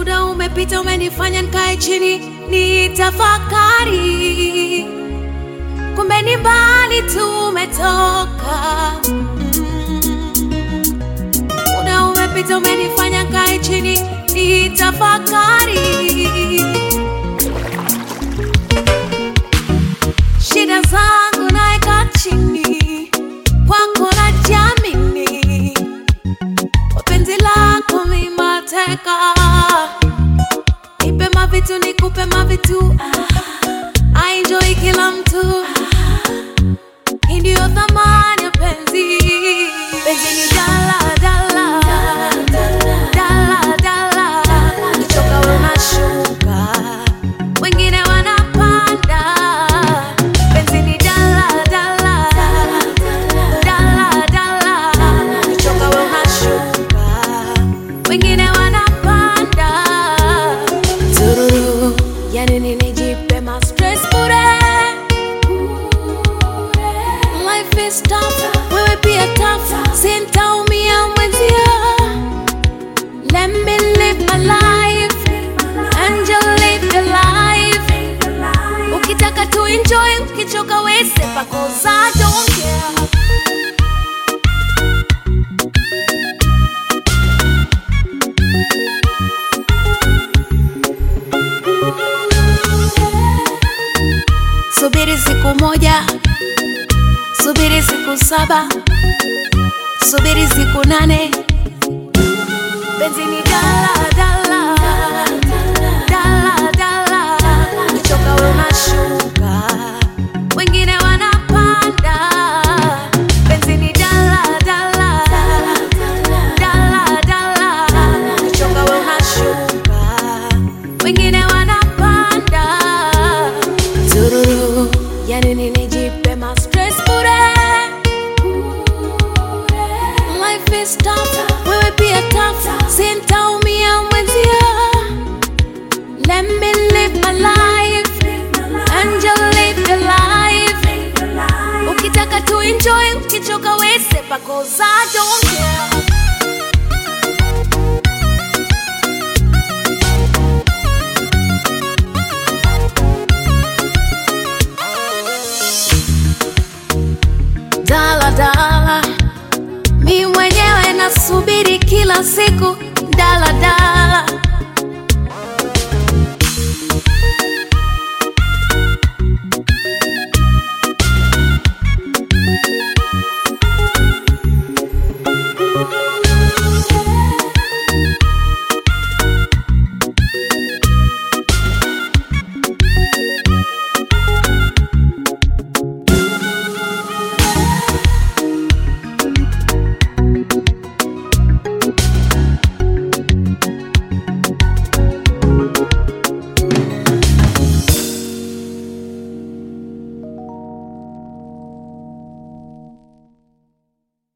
Muda umepita umenifanya nikae chini nitafakari, kumbe ni mbali tumetoka. Muda umepita umenifanya nikae chini nitafakari, shida zangu naeka chini, kwako najiamini, kwa penzi lako mimi mateka. Nipe mavitu nikupe mavitu, I enjoy kila mtu, hii ndio thamani ya penzi. Penzi ni dala dala, dala dala, ukichoka unashuka, wengine wanapanda. Penzi ni dala dala, dala dala, ukichoka unashuka, wengine wanapanda. Tururu, yani nijipe ma stress bure. Life is tough, wewe pia tough, sintaumia mwenzia. Let me live my life, and you live your life. Ukitaka tu enjoy, ukichoka we sepa, 'cause I don't care. Subiri siku moja, subiri siku 7, subiri siku 8. Penzi ni dala dala, dala dala, ukichoka unashuka, wengine wanapanda. Penzi ni dala dala, dala dala, ukichoka unashuka, wengine wanapanda. Tururu, yani nijipe ma stress bure. Life is tough, wewe pia tough, sintaumia mwenzia. Let me live my life, and you live your life. Ukitaka tu enjoy, ukichoka we sepa, 'cause I don't care. Dala dala, mi mwenyewe nasubiri kila siku. Dala dala.